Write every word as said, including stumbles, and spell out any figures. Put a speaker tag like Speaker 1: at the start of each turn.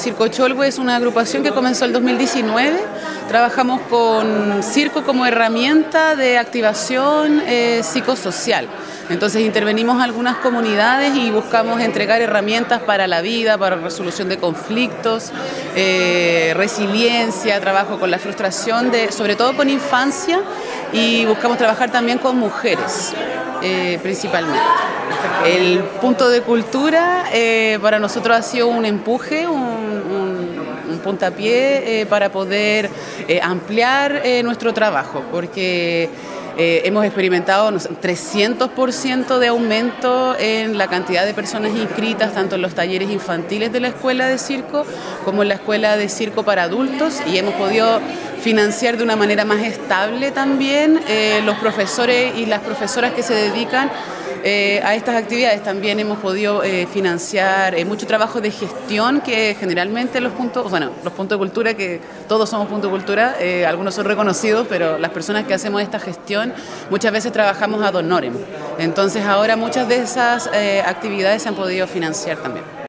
Speaker 1: Circo Cholwe es una agrupación que comenzó el dos mil diecinueve. Trabajamos con circo como herramienta de activación eh, psicosocial. Entonces intervenimos en algunas comunidades y buscamos entregar herramientas para la vida, para resolución de conflictos, eh, resiliencia, trabajo con la frustración, de, sobre todo con infancia, y buscamos trabajar también con mujeres, eh, principalmente. El punto de cultura eh, para nosotros ha sido un empuje, un, un, un puntapié eh, para poder eh, ampliar eh, nuestro trabajo, porque Eh, hemos experimentado no sé, trescientos por ciento de aumento en la cantidad de personas inscritas, tanto en los talleres infantiles de la Escuela de Circo como en la Escuela de Circo para Adultos, y hemos podido financiar de una manera más estable también eh, los profesores y las profesoras que se dedican eh, a estas actividades. También hemos podido eh, financiar eh, mucho trabajo de gestión que generalmente los puntos, bueno, los puntos de cultura, que todos somos puntos de cultura, eh, algunos son reconocidos, pero las personas que hacemos esta gestión muchas veces trabajamos ad honorem. Entonces ahora muchas de esas eh, actividades se han podido financiar también.